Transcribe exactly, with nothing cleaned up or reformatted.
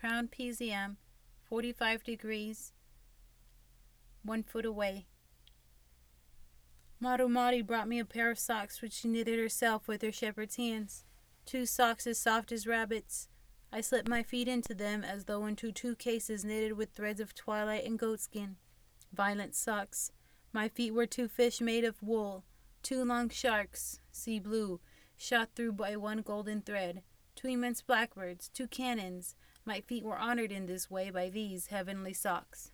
Crown P Z M, forty-five degrees, one foot away. Marumari brought me a pair of socks which she knitted herself with her shepherd's hands. Two socks as soft as rabbits. I slipped my feet into them as though into two cases knitted with threads of twilight and goatskin. Violet socks. My feet were two fish made of wool, two long sharks, sea blue, shot through by one golden thread, two immense blackbirds, two cannons. My feet were honored in this way by these heavenly socks.